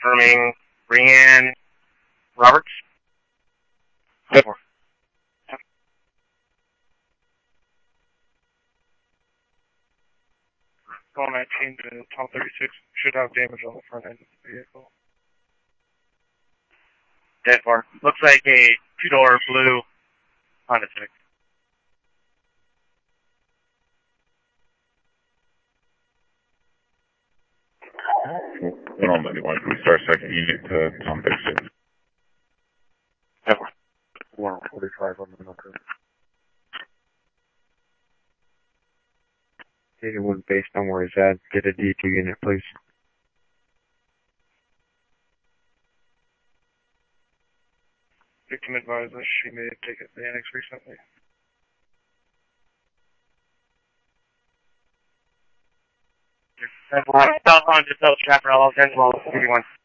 Confirming Brianne Roberts. Yep. Call 19 to Tom 36. Should have damage on the front end of the vehicle. 10-4. Looks like a two-door blue Honda Civic. One on 91. Can we start second unit to Tom 36? 10-4. 145 on the number. Anyone based on where he's at, get a D2 unit, please. Victim advised us she may have taken the annex recently. Cell phone, just tell Chaparral, 10-12, 51.